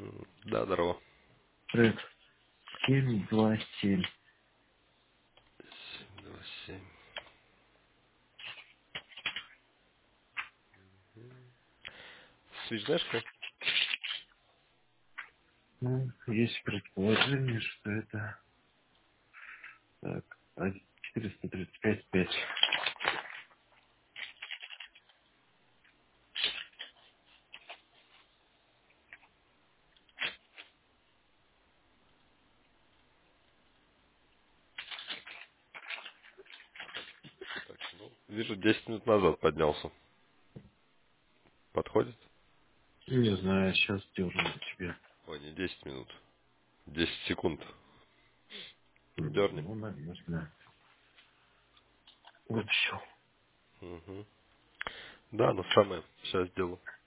Да, здорово. Трек 727. 727. Switch знаешь кто? Ну, есть предположение, что это так, 435,5. Так, ну, вижу, 10 минут назад поднялся. Подходит? Не знаю, сейчас дерну тебе. Ой, не 10 минут. 10 секунд. Дерни. Ну, наверное. Вот все. Угу. Да, ну самое. Сейчас сделаю.